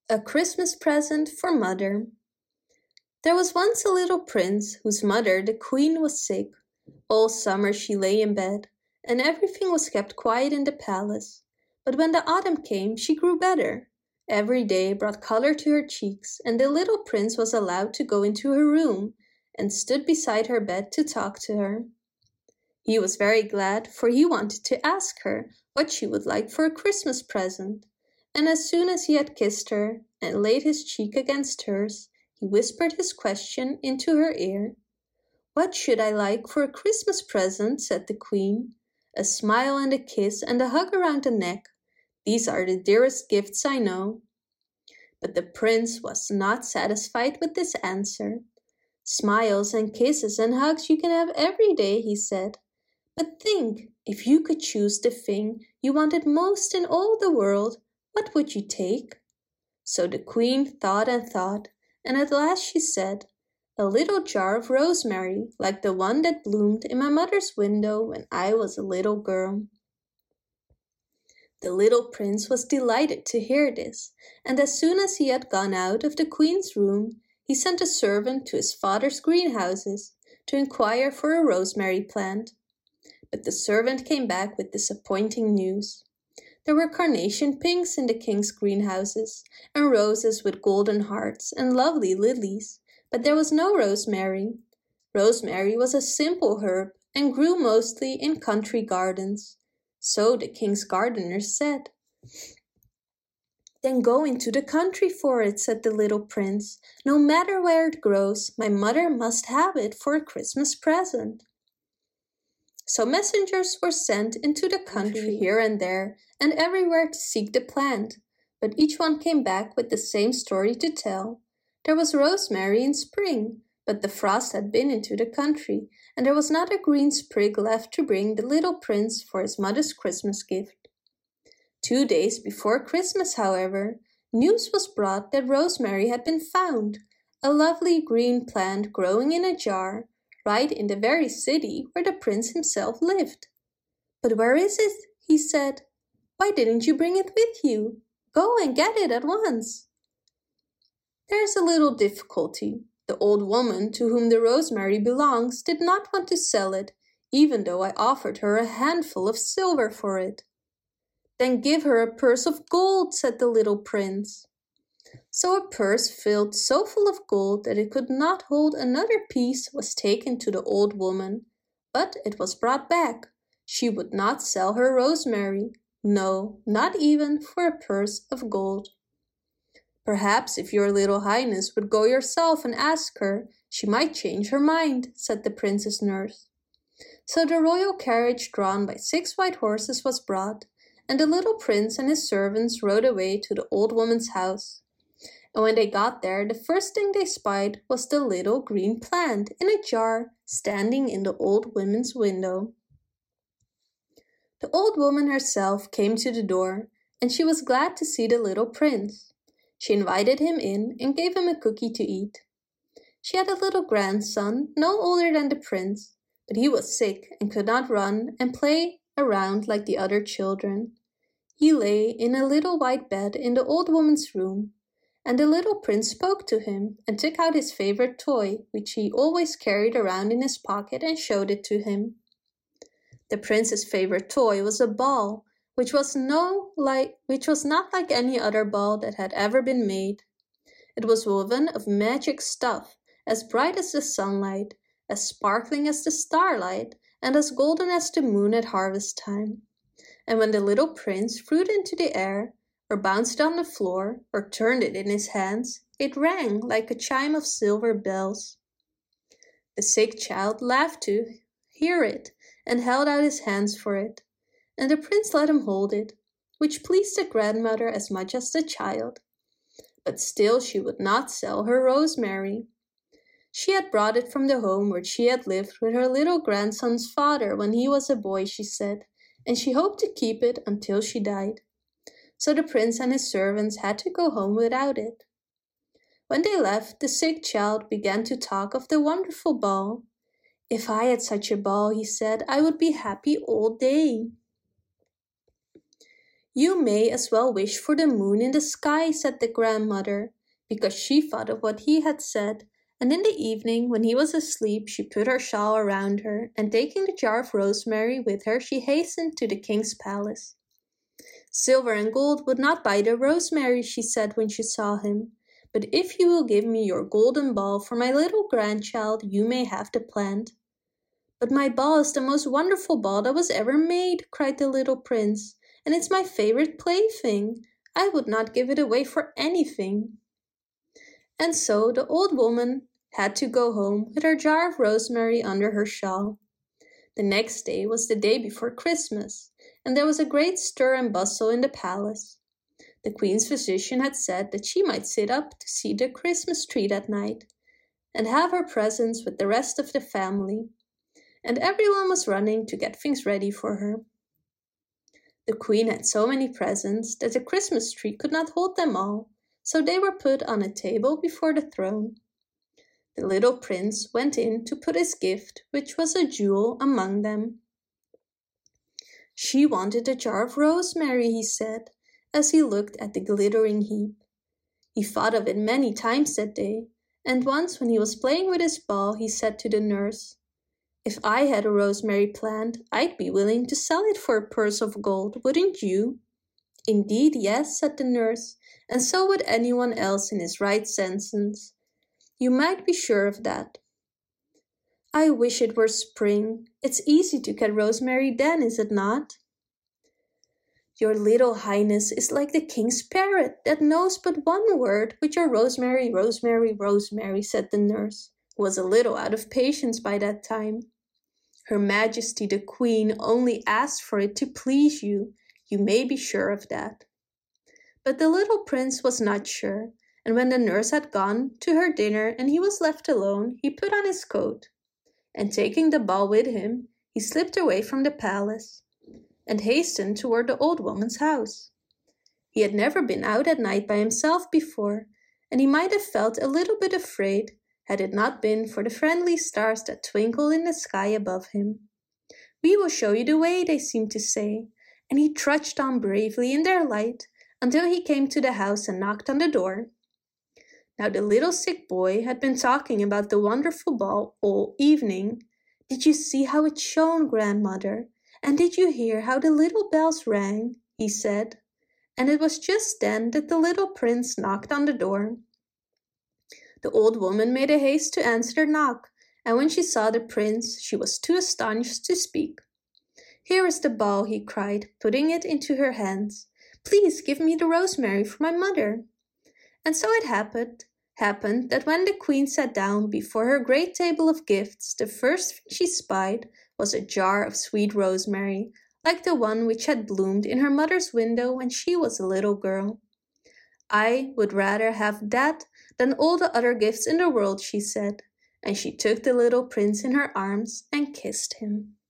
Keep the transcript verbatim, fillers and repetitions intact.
A Christmas Present for Mother. There was once a little prince whose mother, the queen, was sick. All summer she lay in bed, and everything was kept quiet in the palace. But when the autumn came, she grew better. Every day brought color to her cheeks, and the little prince was allowed to go into her room and stood beside her bed to talk to her. He was very glad, for he wanted to ask her what she would like for a Christmas present. And as soon as he had kissed her and laid his cheek against hers, he whispered his question into her ear. "What should I like for a Christmas present?" said the queen. "A smile and a kiss and a hug around the neck. These are the dearest gifts I know." But the prince was not satisfied with this answer. "Smiles and kisses and hugs you can have every day," he said. "But think, if you could choose the thing you wanted most in all the world, what would you take?" So the queen thought and thought, and at last she said, "A little jar of rosemary, like the one that bloomed in my mother's window when I was a little girl." The little prince was delighted to hear this, and as soon as he had gone out of the queen's room, he sent a servant to his father's greenhouses to inquire for a rosemary plant. But the servant came back with disappointing news. There were carnation pinks in the king's greenhouses, and roses with golden hearts, and lovely lilies, but there was no rosemary. Rosemary was a simple herb, and grew mostly in country gardens. So the king's gardeners said. "Then go into the country for it," said the little prince. "No matter where it grows, my mother must have it for a Christmas present." So messengers were sent into the country here and there and everywhere to seek the plant, but each one came back with the same story to tell. There was rosemary in spring, but the frost had been into the country, and there was not a green sprig left to bring the little prince for his mother's Christmas gift. Two days before Christmas, however, news was brought that rosemary had been found, a lovely green plant growing in a jar, right in the very city where the prince himself lived. "But where is it?" he said. "Why didn't you bring it with you? Go and get it at once." "There is a little difficulty. The old woman to whom the rosemary belongs did not want to sell it, even though I offered her a handful of silver for it." "Then give her a purse of gold," said the little prince. So a purse filled so full of gold that it could not hold another piece was taken to the old woman, but it was brought back. She would not sell her rosemary, no, not even for a purse of gold. "Perhaps if your little highness would go yourself and ask her, she might change her mind," said the prince's nurse. So the royal carriage drawn by six white horses was brought, and the little prince and his servants rode away to the old woman's house. And when they got there, the first thing they spied was the little green plant in a jar standing in the old woman's window. The old woman herself came to the door, and she was glad to see the little prince. She invited him in and gave him a cookie to eat. She had a little grandson, no older than the prince, but he was sick and could not run and play around like the other children. He lay in a little white bed in the old woman's room, and the little prince spoke to him and took out his favorite toy, which he always carried around in his pocket, and showed it to him. The prince's favorite toy was a ball, which was no like which was not like any other ball that had ever been made. It was woven of magic stuff, as bright as the sunlight, as sparkling as the starlight, and as golden as the moon at harvest time. And when the little prince threw it into the air, or bounced on the floor, or turned it in his hands, it rang like a chime of silver bells. The sick child laughed to hear it, and held out his hands for it, and the prince let him hold it, which pleased the grandmother as much as the child. But still she would not sell her rosemary. She had brought it from the home where she had lived with her little grandson's father when he was a boy, she said, and she hoped to keep it until she died. So the prince and his servants had to go home without it. When they left, the sick child began to talk of the wonderful ball. "If I had such a ball," he said, "I would be happy all day." "You may as well wish for the moon in the sky," said the grandmother, because she thought of what he had said, and in the evening, when he was asleep, she put her shawl around her, and taking the jar of rosemary with her, she hastened to the king's palace. "Silver and gold would not buy the rosemary," she said when she saw him, "but if you will give me your golden ball for my little grandchild, you may have the plant." "But my ball is the most wonderful ball that was ever made," cried the little prince, "and it's my favorite plaything. I would not give it away for anything." And so the old woman had to go home with her jar of rosemary under her shawl. The next day was the day before Christmas, and there was a great stir and bustle in the palace. The queen's physician had said that she might sit up to see the Christmas tree that night, and have her presents with the rest of the family, and everyone was running to get things ready for her. The queen had so many presents that the Christmas tree could not hold them all, so they were put on a table before the throne. The little prince went in to put his gift, which was a jewel, among them. "She wanted a jar of rosemary," he said, as he looked at the glittering heap. He thought of it many times that day, and once when he was playing with his ball, he said to the nurse, "If I had a rosemary plant, I'd be willing to sell it for a purse of gold, wouldn't you?" "Indeed, yes," said the nurse, "and so would anyone else in his right senses. You might be sure of that." "I wish it were spring. It's easy to get rosemary then, is it not?" "Your little highness is like the king's parrot that knows but one word, which are rosemary, rosemary, rosemary," said the nurse, who was a little out of patience by that time. "Her Majesty the Queen only asked for it to please you, you may be sure of that." But the little prince was not sure, and when the nurse had gone to her dinner and he was left alone, he put on his coat, and taking the ball with him, he slipped away from the palace, and hastened toward the old woman's house. He had never been out at night by himself before, and he might have felt a little bit afraid had it not been for the friendly stars that twinkled in the sky above him. "We will show you the way," they seemed to say, and he trudged on bravely in their light until he came to the house and knocked on the door. Now the little sick boy had been talking about the wonderful ball all evening. "Did you see how it shone, grandmother? And did you hear how the little bells rang?" he said. And it was just then that the little prince knocked on the door. The old woman made a haste to answer the knock, and when she saw the prince, she was too astonished to speak. "Here is the ball," he cried, putting it into her hands. "Please give me the rosemary for my mother." And so it happened, happened that when the queen sat down before her great table of gifts, the first thing she spied was a jar of sweet rosemary, like the one which had bloomed in her mother's window when she was a little girl. "I would rather have that than all the other gifts in the world," she said, and she took the little prince in her arms and kissed him.